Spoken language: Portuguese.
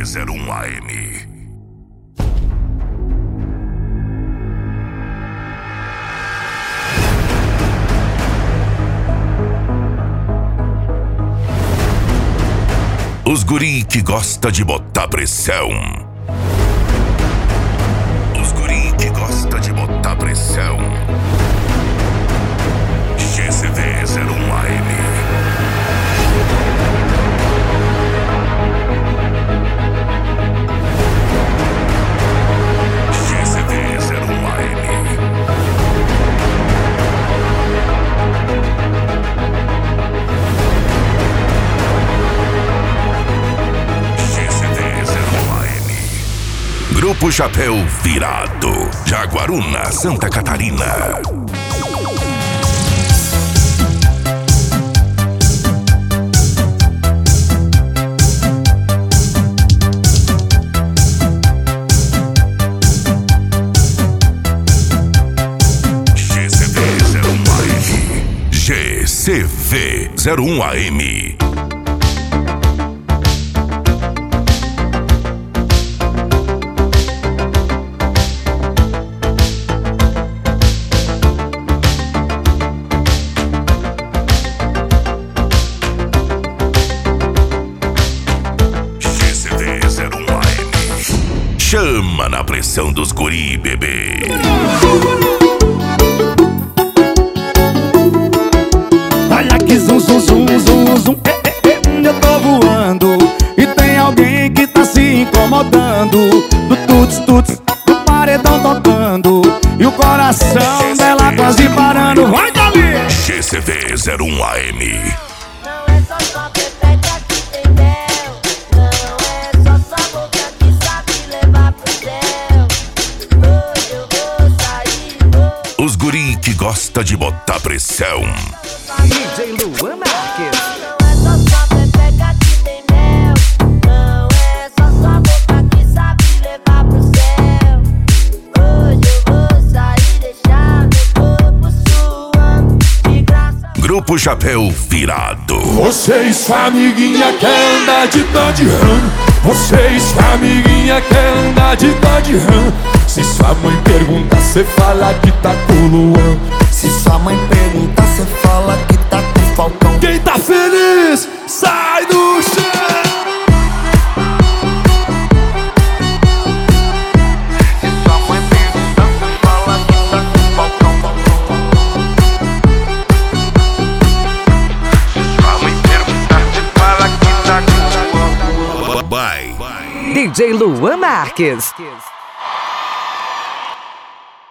GCV01 AM. Os guri que gosta de botar pressão. Os guri que gosta de botar pressão. GCV01 AM. GCV01 AM. Grupo Chapéu Virado, Jaguaruna, Santa Catarina. GCV01 AM. Chama na pressão dos guri, bebê. Olha que zum, zum, zum, zum, zum. Eu tô voando e tem alguém que tá se incomodando. Do tuts, tuts, do paredão tocando e o coração dela quase parando. Vai dali! GCV01 AM. Não é só sua pepeca que tem mel. Não é só sua boca que sabe levar pro céu. Hoje eu vou sair. Os guri que gosta de botar pressão. DJ Luan Marques. Não é só sua pepeca que tem mel. Não é só sua boca que sabe levar pro céu. Hoje eu vou sair, deixar meu corpo suando de graça. Grupo Chapéu Virado. Você e sua amiguinha quer andar de Dodge Ram. Você e sua amiguinha quer andar de Dodge Ram. Se sua mãe pergunta, cê fala que tá com o Luan. Se sua mãe pergunta, cê fala que tá com o Falcão. Quem tá feliz, sai do chão. Se sua mãe pergunta, cê fala que tá com o Falcão. Se sua mãe pergunta, cê fala que tá com o Falcão. Bye. DJ Luan Marques.